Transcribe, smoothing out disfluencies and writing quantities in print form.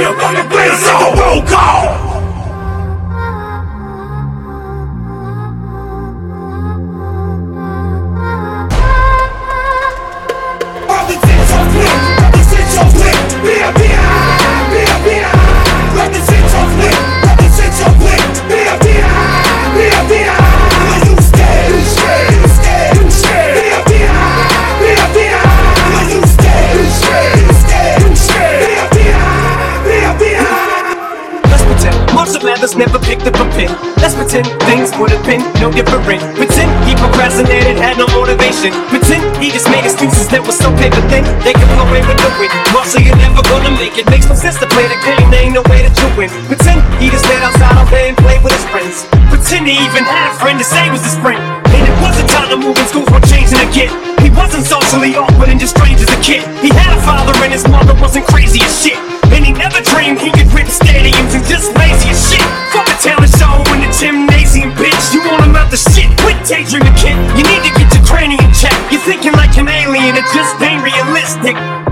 you wanna be, so roll call. Others never picked up a pen. Let's pretend things would have been no different. Pretend he procrastinated, had no motivation. Pretend he just made excuses that were so paper thin they could blow away with the wind. Marshall, you're never gonna make it. Makes no sense to play the game, there ain't no way that you win. Pretend he just stayed outside all day and played with his friends. Pretend he even had a friend to say was his friend. And it wasn't time to move and schools were changing again. He wasn't socially awkward and just strange as a kid. He had a father and his mother wasn't crazy as shit. And he never dreamed he could rip stadiums and just lazy as shit. Fuck a talent show in the gymnasium, bitch. You want him out the shit, quit daydreaming, kid. You need to get your cranium checked. You're thinking like an alien, it just ain't realistic.